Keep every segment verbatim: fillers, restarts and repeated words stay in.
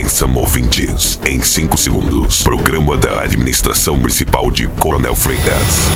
Atenção, ouvintes. Em cinco segundos, programa da Administração Municipal de Coronel Freitas.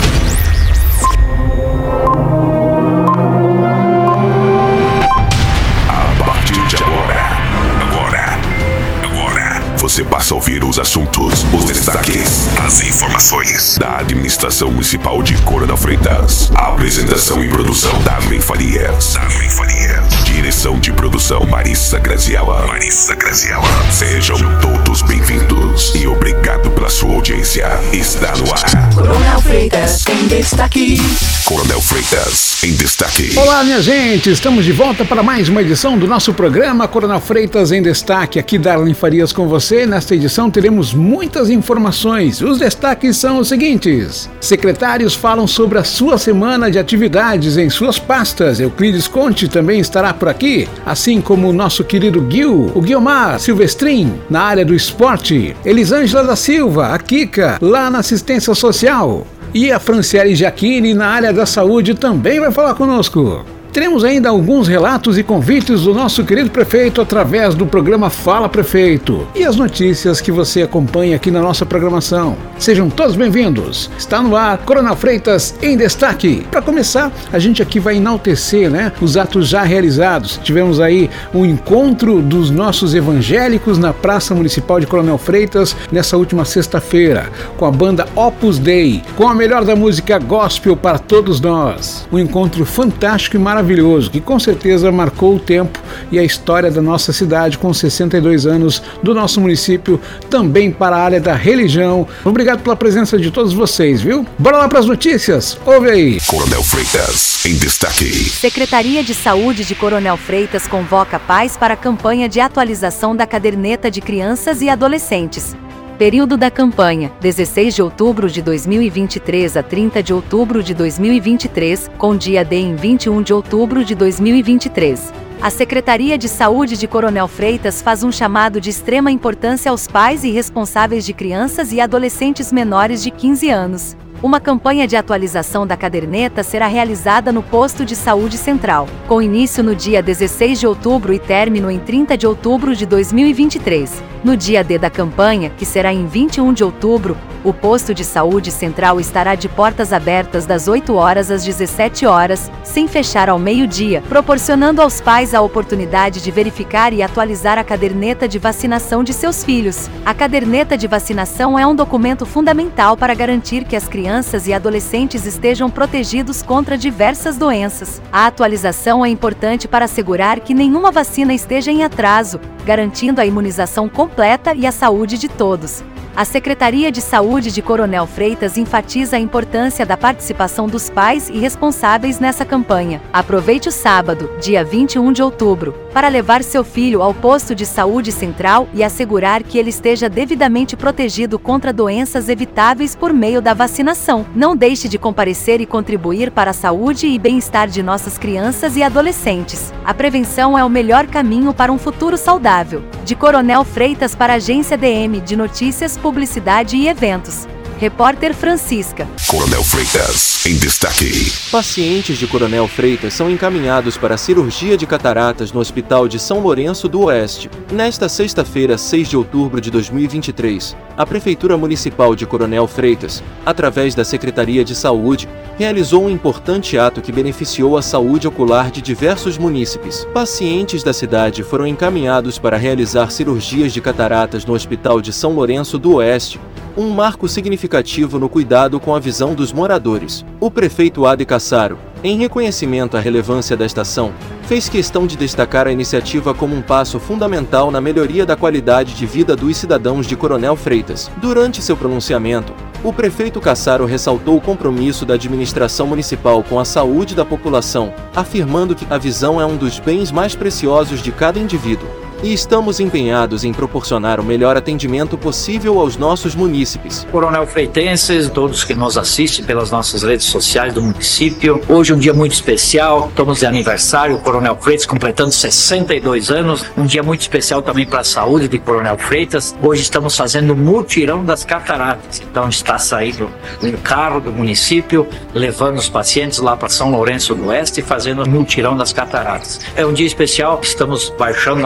A partir de agora, agora, agora, você passa a ouvir os assuntos, os destaques, as informações da Administração Municipal de Coronel Freitas. A apresentação e produção Darlene Farias. Darlene Farias. Direção de produção Marissa Graziella. Marissa Graziella. Sejam todos bem-vindos e obrigado pela sua audiência. Está no ar. Coronel Freitas em destaque. Coronel Freitas em destaque. Olá, minha gente, estamos de volta para mais uma edição do nosso programa Coronel Freitas em destaque. Aqui Darlene Farias com você. Nesta edição teremos muitas informações. Os destaques são os seguintes: secretários falam sobre a sua semana de atividades em suas pastas. Euclides Conte também estará por aqui, assim como o nosso querido Gil, o Guilmar Silvestrin, na área do esporte, Elisângela da Silva, a Kika, lá na assistência social, e a Franciele Giacchini, na área da saúde, também vai falar conosco. Teremos ainda alguns relatos e convites do nosso querido prefeito através do programa Fala Prefeito e as notícias que você acompanha aqui na nossa programação. Sejam todos bem-vindos. Está no ar Coronel Freitas em destaque. Para começar, a gente aqui vai enaltecer, né, os atos já realizados. Tivemos aí um encontro dos nossos evangélicos na Praça Municipal de Coronel Freitas nessa última sexta-feira, com a banda Opus Dei, com a melhor da música gospel para todos nós. Um encontro fantástico e maravilhoso. Maravilhoso, que com certeza marcou o tempo e a história da nossa cidade, com sessenta e dois anos do nosso município, também para a área da religião. Obrigado pela presença de todos vocês, viu? Bora lá para as notícias, ouve aí. Coronel Freitas em destaque. Secretaria de Saúde de Coronel Freitas convoca pais para a campanha de atualização da caderneta de crianças e adolescentes. Período da campanha, dezesseis de outubro de dois mil e vinte e três a trinta de outubro de dois mil e vinte e três, com dia D em vinte e um de outubro de dois mil e vinte e três. A Secretaria de Saúde de Coronel Freitas faz um chamado de extrema importância aos pais e responsáveis de crianças e adolescentes menores de quinze anos. Uma campanha de atualização da caderneta será realizada no Posto de Saúde Central, com início no dia dezesseis de outubro e término em trinta de outubro de dois mil e vinte e três. No dia D da campanha, que será em vinte e um de outubro, o Posto de Saúde Central estará de portas abertas das oito horas às dezessete horas, sem fechar ao meio-dia, proporcionando aos pais a oportunidade de verificar e atualizar a caderneta de vacinação de seus filhos. A caderneta de vacinação é um documento fundamental para garantir que as crianças e adolescentes estejam protegidos contra diversas doenças. A atualização é importante para assegurar que nenhuma vacina esteja em atraso, garantindo a imunização completa e a saúde de todos. A Secretaria de Saúde de Coronel Freitas enfatiza a importância da participação dos pais e responsáveis nessa campanha. Aproveite o sábado, dia vinte e um de outubro, para levar seu filho ao posto de saúde central e assegurar que ele esteja devidamente protegido contra doenças evitáveis por meio da vacinação. Não deixe de comparecer e contribuir para a saúde e bem-estar de nossas crianças e adolescentes. A prevenção é o melhor caminho para um futuro saudável. De Coronel Freitas para a Agência D M de Notícias, Publicidade e Eventos. Repórter Francisca. Coronel Freitas em destaque. Pacientes de Coronel Freitas são encaminhados para a cirurgia de cataratas no Hospital de São Lourenço do Oeste. Nesta sexta-feira, seis de outubro de dois mil e vinte e três, a Prefeitura Municipal de Coronel Freitas, através da Secretaria de Saúde, realizou um importante ato que beneficiou a saúde ocular de diversos munícipes. Pacientes da cidade foram encaminhados para realizar cirurgias de cataratas no Hospital de São Lourenço do Oeste, um marco significativo no cuidado com a visão dos moradores. O prefeito Ade Cassaro, em reconhecimento à relevância da estação, fez questão de destacar a iniciativa como um passo fundamental na melhoria da qualidade de vida dos cidadãos de Coronel Freitas. Durante seu pronunciamento, o prefeito Cassaro ressaltou o compromisso da administração municipal com a saúde da população, afirmando que a visão é um dos bens mais preciosos de cada indivíduo. E estamos empenhados em proporcionar o melhor atendimento possível aos nossos munícipes. Coronel Freitenses, todos que nos assistem pelas nossas redes sociais do município. Hoje é um dia muito especial, estamos de aniversário, o Coronel Freitas completando sessenta e dois anos. Um dia muito especial também para a saúde de Coronel Freitas. Hoje estamos fazendo o mutirão das cataratas. Então está saindo um carro do município, levando os pacientes lá para São Lourenço do Oeste e fazendo o mutirão das cataratas. É um dia especial, estamos baixando a nossa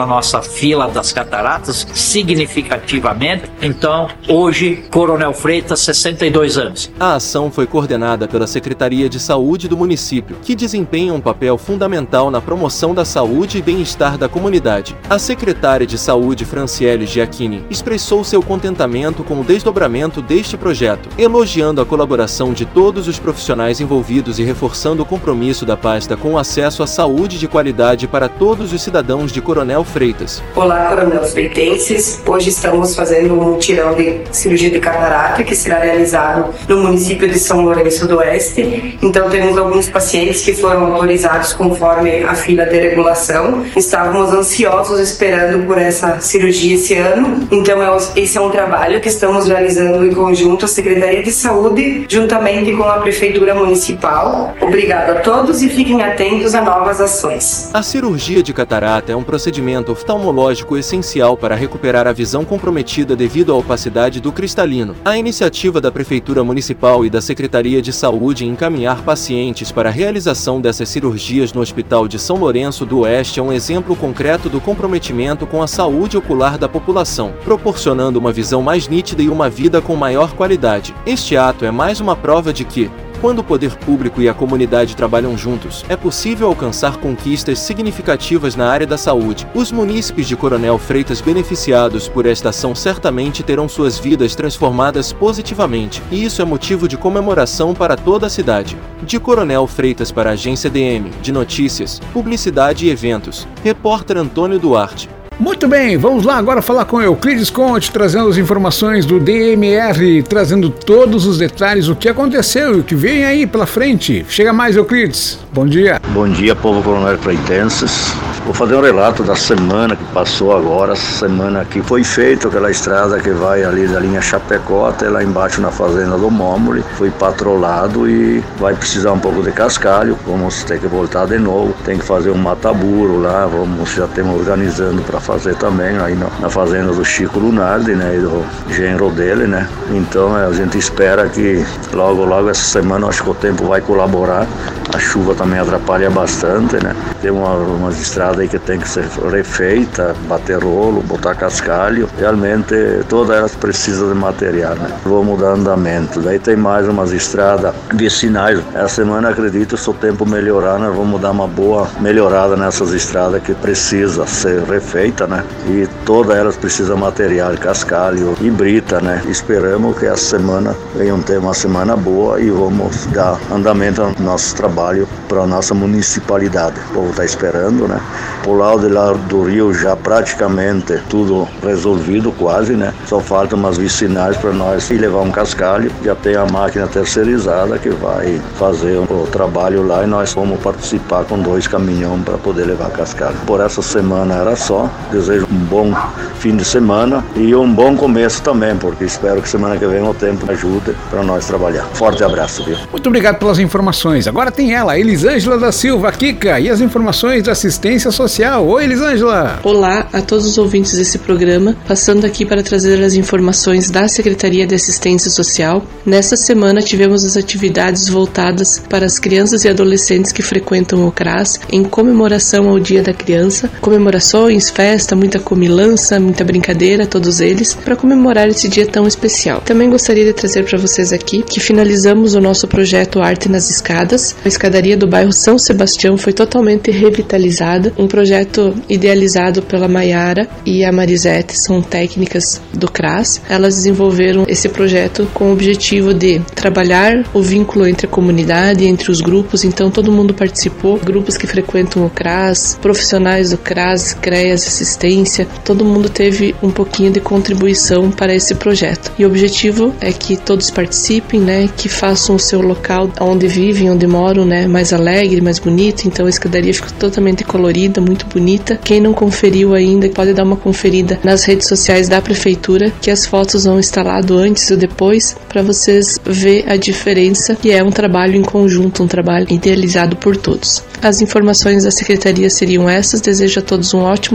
fila das cataratas significativamente. Então, hoje, Coronel Freitas, sessenta e dois anos. A ação foi coordenada pela Secretaria de Saúde do município, que desempenha um papel fundamental na promoção da saúde e bem-estar da comunidade. A secretária de Saúde, Franciele Giacchini, expressou seu contentamento com o desdobramento deste projeto, elogiando a colaboração de todos os profissionais envolvidos e reforçando o compromisso da pasta com o acesso à saúde de qualidade para todos os cidadãos de Coronel Freitas. Olá, Coronel Freitenses. Hoje estamos fazendo um mutirão de cirurgia de catarata que será realizado no município de São Lourenço do Oeste. Então temos alguns pacientes que foram autorizados conforme a fila de regulação. Estávamos ansiosos esperando por essa cirurgia esse ano. Então esse é um trabalho que estamos realizando em conjunto a Secretaria de Saúde, juntamente com a Prefeitura Municipal. Obrigado a todos e fiquem atentos a novas ações. A cirurgia de catarata é um procedimento oftalmológico essencial para recuperar a visão comprometida devido à opacidade do cristalino. A iniciativa da Prefeitura Municipal e da Secretaria de Saúde em encaminhar pacientes para a realização dessas cirurgias no Hospital de São Lourenço do Oeste é um exemplo concreto do comprometimento com a saúde ocular da população, proporcionando uma visão mais nítida e uma vida com maior qualidade. Este ato é mais uma prova de que, quando o poder público e a comunidade trabalham juntos, é possível alcançar conquistas significativas na área da saúde. Os munícipes de Coronel Freitas beneficiados por esta ação certamente terão suas vidas transformadas positivamente, e isso é motivo de comemoração para toda a cidade. De Coronel Freitas para a Agência D M, de Notícias, Publicidade e Eventos, repórter Antônio Duarte. Muito bem, vamos lá agora falar com Euclides Conte, trazendo as informações do D M R, trazendo todos os detalhes do que aconteceu e o que vem aí pela frente. Chega mais, Euclides. Bom dia. Bom dia, povo Coronel Freitenses. Vou fazer um relato da semana que passou agora. Essa semana aqui foi feita aquela estrada que vai ali da linha Chapecó até lá embaixo na fazenda do Mómoli. Foi patrolado e vai precisar um pouco de cascalho. Vamos ter que voltar de novo. Tem que fazer um mataburo lá. Vamos, já estamos organizando para fazer também aí na, na fazenda do Chico Lunardi, né, e do genro dele, né. Então a gente espera que logo, logo essa semana acho que o tempo vai colaborar. A chuva também atrapalha bastante, né. Tem uma, umas estradas aí que tem que ser refeita, bater rolo, botar cascalho. Realmente todas elas precisam de material, né. Vamos dar andamento. Daí tem mais umas estradas vicinais. Essa semana acredito se o tempo melhorar, nós vamos dar uma boa melhorada nessas estradas que precisa ser refeita, né? E todas elas precisam de material, cascalho e brita, né? Esperamos que essa semana venha ter uma semana boa e vamos dar andamento ao nosso trabalho para a nossa municipalidade. O povo está esperando, né? Por lado de lá do Rio já praticamente tudo resolvido quase, né? Só falta umas vicinais para nós ir levar um cascalho. Já tem a máquina terceirizada que vai fazer o trabalho lá e nós vamos participar com dois caminhões para poder levar cascalho. Por essa semana era só. Desejo um bom fim de semana e um bom começo também, porque espero que semana que vem o tempo ajude para nós trabalhar. Forte abraço, viu? Muito obrigado pelas informações. Agora tem ela, Elisângela da Silva, Kika, e as informações da assistência social. Oi, Elisângela! Olá a todos os ouvintes desse programa, passando aqui para trazer as informações da Secretaria de Assistência Social. Nesta semana tivemos as atividades voltadas para as crianças e adolescentes que frequentam o CRAS em comemoração ao Dia da Criança, comemorações, festa, muita comilança, muita brincadeira, todos eles, para comemorar esse dia tão especial. Também gostaria de trazer para vocês aqui que finalizamos o nosso projeto Arte nas Escadas. A escadaria do bairro São Sebastião foi totalmente revitalizada, um projeto idealizado pela Maiara e a Marisete, são técnicas do CRAS. Elas desenvolveram esse projeto com o objetivo de trabalhar o vínculo entre a comunidade, entre os grupos, então todo mundo participou, grupos que frequentam o CRAS, profissionais do CRAS, CREAS, assistência, todo mundo teve um pouquinho de contribuição para esse projeto. E o objetivo é que todos participem, né, que façam o seu local onde vivem, onde moram, né, mais alegre, mais bonito. Então a escadaria ficou totalmente colorida, muito bonita. Quem não conferiu ainda pode dar uma conferida nas redes sociais da prefeitura, que as fotos vão estar lá do antes e depois, para vocês ver a diferença, que é um trabalho em conjunto, um trabalho idealizado por todos. As informações da secretaria seriam essas. Desejo a todos um ótimo final de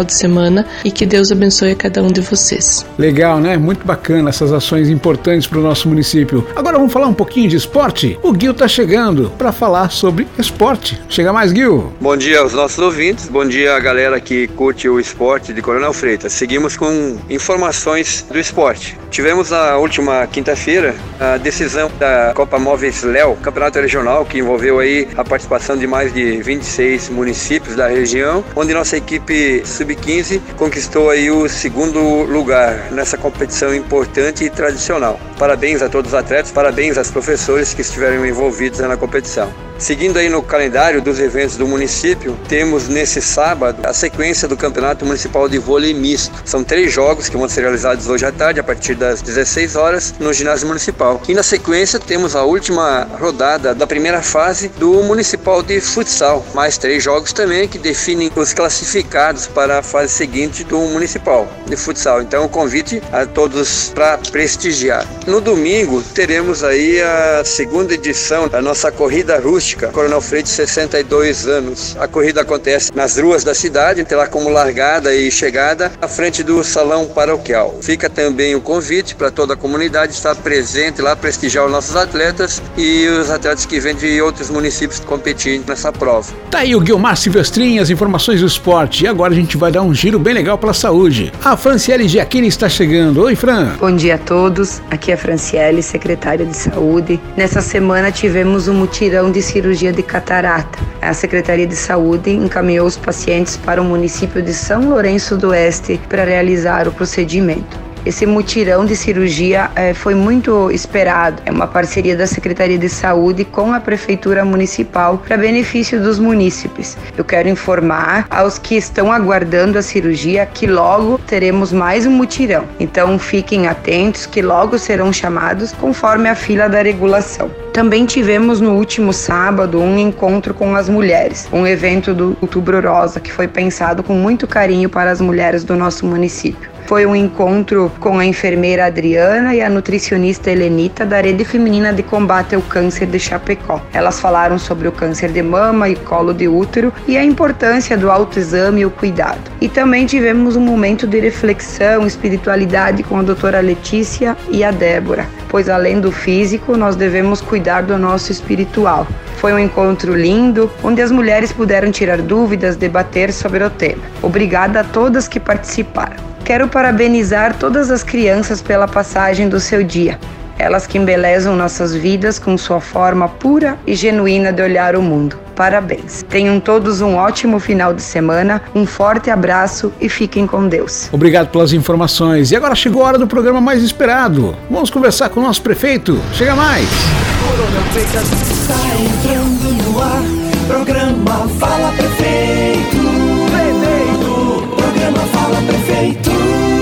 de semana e que Deus abençoe a cada um de vocês. Legal, né? Muito bacana essas ações importantes para o nosso município. Agora vamos falar um pouquinho de esporte? O Gil tá chegando para falar sobre esporte. Chega mais, Gil. Bom dia aos nossos ouvintes, bom dia a galera que curte o esporte de Coronel Freitas. Seguimos com informações do esporte. Tivemos na última quinta-feira a decisão da Copa Móveis Léo, campeonato regional, que envolveu aí a participação de mais de vinte e seis municípios da região, onde nossa equipe sub quinze conquistou aí o segundo lugar nessa competição importante e tradicional. Parabéns a todos os atletas, parabéns aos professores que estiveram envolvidos na competição. Seguindo aí no calendário dos eventos do município, temos nesse sábado a sequência do Campeonato Municipal de Vôlei Misto. São três jogos que vão ser realizados hoje à tarde, a partir das dezesseis horas, no ginásio municipal. E na sequência temos a última rodada da primeira fase do Municipal de Futsal. Mais três jogos também que definem os classificados para a fase seguinte do Municipal de Futsal. Então o convite a todos para prestigiar. No domingo teremos aí a segunda edição da nossa corrida rústica Coronel Freitas, sessenta e dois anos. A corrida acontece nas ruas da cidade, terá como largada e chegada à frente do salão paroquial. Fica também o convite para toda a comunidade estar presente lá, prestigiar os nossos atletas e os atletas que vêm de outros municípios competindo nessa prova. Tá aí o Guilmar Silvestrin, as informações do esporte. E agora a gente vai dar um giro bem legal pela saúde. A Franciele Giacchini está chegando. Oi, Fran. Bom dia a todos. Aqui é a Franciele, secretária de Saúde. Nessa semana tivemos um mutirão de cirurgia de catarata. A Secretaria de Saúde encaminhou os pacientes para o município de São Lourenço do Oeste para realizar o procedimento. Esse mutirão de cirurgia eh, foi muito esperado. É uma parceria da Secretaria de Saúde com a Prefeitura Municipal para benefício dos munícipes. Eu quero informar aos que estão aguardando a cirurgia que logo teremos mais um mutirão. Então fiquem atentos que logo serão chamados conforme a fila da regulação. Também tivemos no último sábado um encontro com as mulheres, um evento do Outubro Rosa que foi pensado com muito carinho para as mulheres do nosso município. Foi um encontro com a enfermeira Adriana e a nutricionista Helenita da Rede Feminina de Combate ao Câncer de Chapecó. Elas falaram sobre o câncer de mama e colo de útero e a importância do autoexame e o cuidado. E também tivemos um momento de reflexão, espiritualidade com a doutora Letícia e a Débora, pois além do físico, nós devemos cuidar do nosso espiritual. Foi um encontro lindo, onde as mulheres puderam tirar dúvidas, debater sobre o tema. Obrigada a todas que participaram. Quero parabenizar todas as crianças pela passagem do seu dia. Elas que embelezam nossas vidas com sua forma pura e genuína de olhar o mundo. Parabéns. Tenham todos um ótimo final de semana, um forte abraço e fiquem com Deus. Obrigado pelas informações. E agora chegou a hora do programa mais esperado. Vamos conversar com o nosso prefeito. Chega mais. Coronel Freitas está entrando no ar. Programa Fala Prefeito. Prefeito. Programa Fala Prefeito.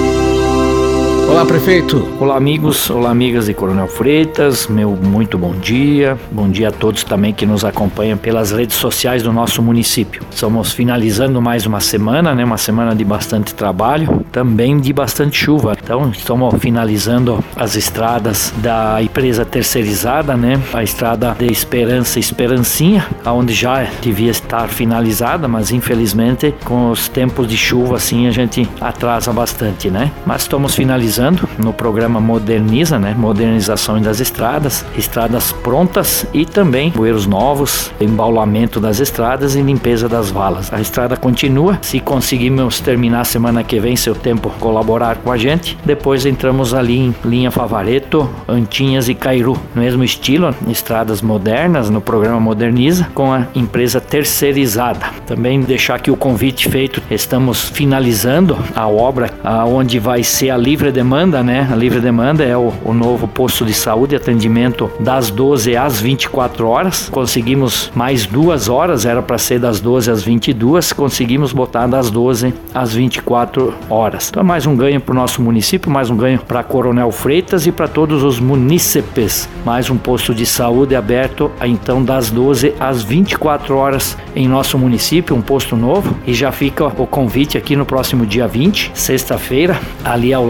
Olá, prefeito. Olá, amigos, olá, amigas de Coronel Freitas, meu muito bom dia. Bom dia a todos também que nos acompanham pelas redes sociais do nosso município. Estamos finalizando mais uma semana, né? Uma semana de bastante trabalho, também de bastante chuva. Então, estamos finalizando as estradas da empresa terceirizada, né? A estrada de Esperança Esperancinha, onde já devia estar finalizada, mas infelizmente com os tempos de chuva assim a gente atrasa bastante, né? Mas estamos finalizando no programa Moderniza, né? Modernização das estradas, estradas prontas e também bueiros novos, embaulamento das estradas e limpeza das valas. A estrada continua, se conseguirmos terminar semana que vem, se o tempo colaborar com a gente, depois entramos ali em linha Favareto, Antinhas e Cairu, no mesmo estilo, estradas modernas no programa Moderniza, com a empresa terceirizada. Também deixar aqui o convite feito, estamos finalizando a obra onde vai ser a livre demanda demanda, né? A livre demanda é o, o novo posto de saúde, atendimento das doze às vinte e quatro horas. Conseguimos mais duas horas, era para ser das doze às vinte e duas, conseguimos botar das doze às vinte e quatro horas. Então, mais um ganho para o nosso município, mais um ganho para Coronel Freitas e para todos os munícipes. Mais um posto de saúde aberto, então, das doze às vinte e quatro horas em nosso município, um posto novo. E já fica o convite aqui no próximo dia vinte, sexta-feira, ali ao lado da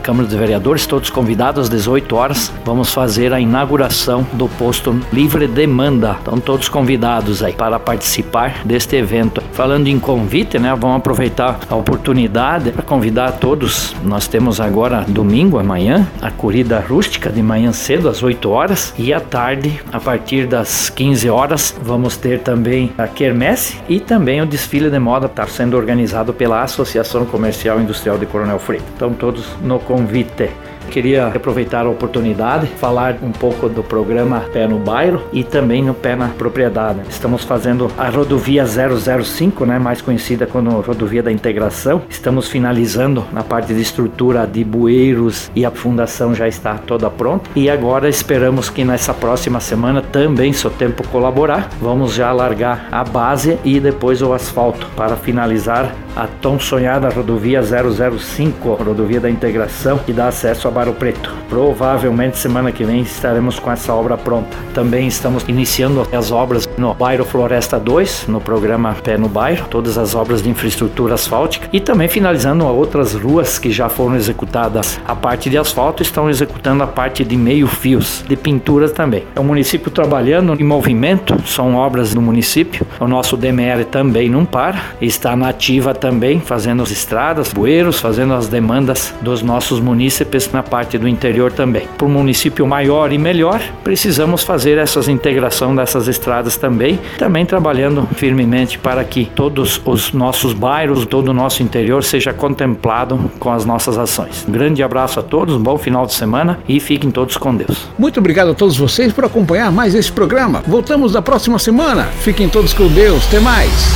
Câmara dos Vereadores, todos convidados às dezoito horas. Vamos fazer a inauguração do posto Livre Demanda. Então todos convidados aí para participar deste evento. Falando em convite, né, vamos aproveitar a oportunidade para convidar todos. Nós temos agora domingo, amanhã, a corrida rústica de manhã cedo às oito horas e à tarde, a partir das quinze horas, vamos ter também a quermesse e também o desfile de moda está sendo organizado pela Associação Comercial e Industrial de Coronel Freitas. Então todos no convite. Queria aproveitar a oportunidade, falar um pouco do programa Pé no Bairro e também no Pé na Propriedade. Estamos fazendo a rodovia zero zero cinco, né, mais conhecida como rodovia da integração. Estamos finalizando na parte de estrutura de bueiros e a fundação já está toda pronta. E agora esperamos que nessa próxima semana também, se o tempo colaborar, vamos já largar a base e depois o asfalto para finalizar a tão sonhada rodovia zero zero cinco, rodovia da integração, que dá acesso a Barro Preto. Provavelmente semana que vem estaremos com essa obra pronta. Também estamos iniciando as obras no Bairro Floresta dois, no programa Pé no Bairro, todas as obras de infraestrutura asfáltica e também finalizando outras ruas que já foram executadas. A parte de asfalto, estão executando a parte de meio-fios, de pinturas também. É o município trabalhando em movimento, são obras do município. O nosso D M R também não para, está na ativa também, fazendo as estradas, bueiros, fazendo as demandas dos nossos munícipes na parte do interior também. Para um município maior e melhor, precisamos fazer essas integração dessas estradas também, também trabalhando firmemente para que todos os nossos bairros, todo o nosso interior seja contemplado com as nossas ações. Um grande abraço a todos, um bom final de semana e fiquem todos com Deus. Muito obrigado a todos vocês por acompanhar mais esse programa. Voltamos na próxima semana. Fiquem todos com Deus. Até mais.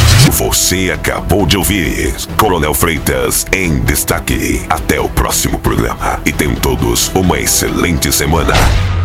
Você acabou de ouvir Coronel Freitas em Destaque. Até o próximo programa e tenham todos uma excelente semana.